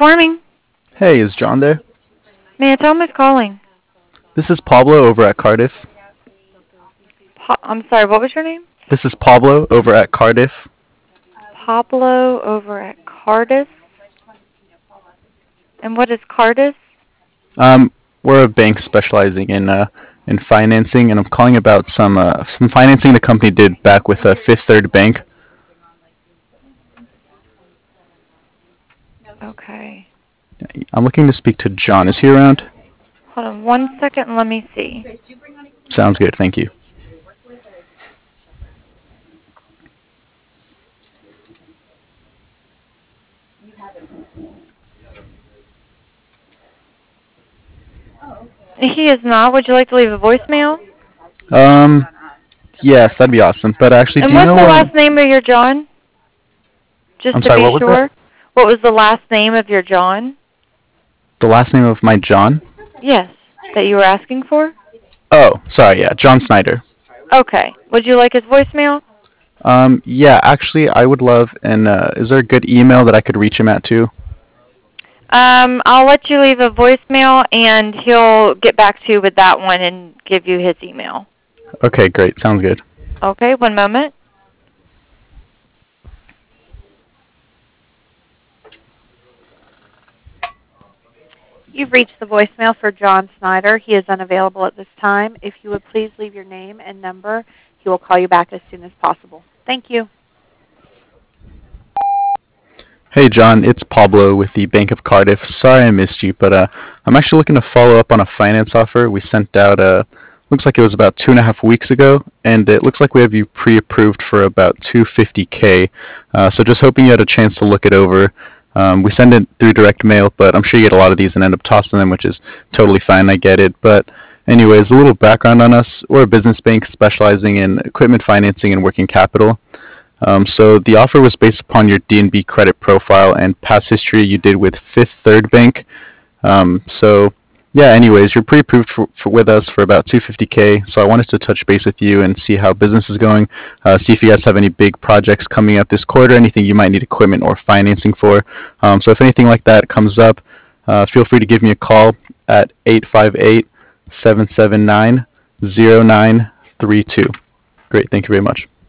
Farming. Hey, is John there? May I tell him who's calling? This is Pablo over at Cardiff. I'm sorry, what was your name? This is Pablo over at Cardiff. Pablo over at Cardiff. And what is Cardiff? We're a bank specializing in financing, and I'm calling about some financing the company did back with Fifth Third Bank. Okay. I'm looking to speak to John. Is he around? Hold on 1 second and let me see. Sounds good, thank you. He is not. Would you like to leave a voicemail? Um, yes, that'd be awesome. But actually, And do you what's know the what? last name of your John? Just I'm to sorry, be what was that? sure. What was the last name of your John? The last name of my John? Yes, that you were asking for? Oh, sorry, yeah, John Snyder. Okay. Would you like his voicemail? Yeah, actually, I would love, and is there a good email that I could reach him at too? I'll let you leave a voicemail and he'll get back to you with that one and give you his email. Okay, great, sounds good. Okay, 1 moment. You've reached the voicemail for John Snyder. He is unavailable at this time. If you would please leave your name and number, he will call you back as soon as possible. Thank you. Hey John, it's Pablo with the Bank of Cardiff. Sorry I missed you, but I'm actually looking to follow up on a finance offer we sent out. Looks like it was about 2.5 weeks ago, and it looks like we have you pre-approved for about 250K. So just hoping you had a chance to look it over. We send it through direct mail, but I'm sure you get a lot of these and end up tossing them, which is totally fine. I get it. But anyways, a little background on us. We're a business bank specializing in equipment financing and working capital. So the offer was based upon your DNB credit profile and past history you did with Fifth Third Bank. So yeah, anyways, you're pre-approved with us for about 250K. So I wanted to touch base with you and see how business is going. See if you guys have any big projects coming up this quarter, anything you might need equipment or financing for. So if anything like that comes up, feel free to give me a call at 858-779-0932. Great, thank you very much.